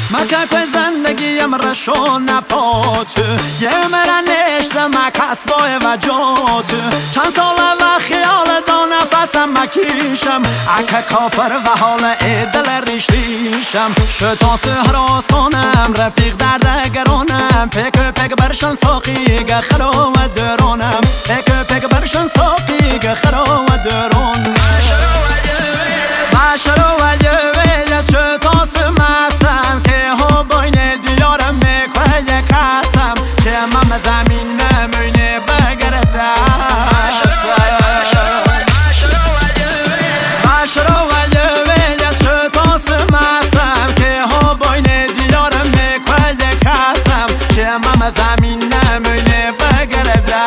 مکه که زندگیم رشو نپات یه مرا نشته مکس بای وجات چند ساله و خیال دا نفسم مکیشم اکه کافر و حال دل ریش ریشم شتا سهراسانم رفیق دردگرانم پک برشن ساقیگ خرا و درانم پک برشن ساقیگ خرا و درانم بشرو و جویت شتا سمسم که ها باین دیارم میکوه یک کسم که من زمین نمونه بگرده بشرو و جویت شتا سمسم که ها باین دیارم میکوه یک کسم که من زمین نمونه بگرده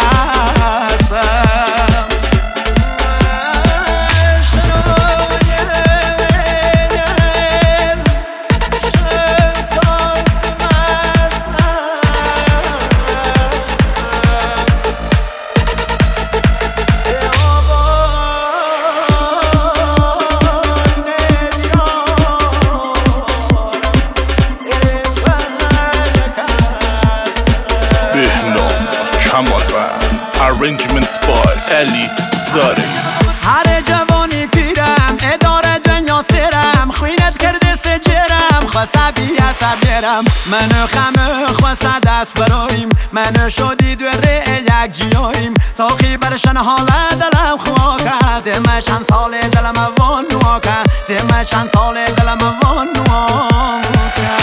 Arrangements by Ali Zari. هر جوانی پیرم اداره دنیا سرم خوینت کرده سجرم خواسته بیا سبیرم منو خمه خواسته دست برایم منو شدی دوره یک جیاییم ساقی برشن حال دلم خواکه زمه چند سال دلم وان نواکه زمه چند سال دلم وان نواکه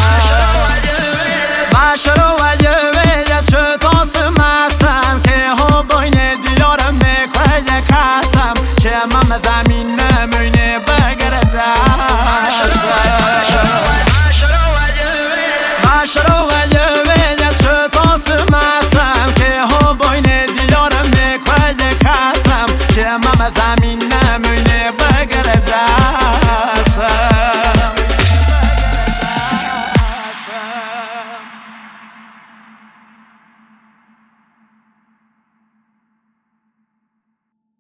بشرو و جویت شتا سمسم که ها باین دیارم میکوه یک کسم که من زمین نمونه بگرده بشرو و جویت شتا سمسم که ها باین دیارم میکوه یک کسم که من زمین نمونه بگرده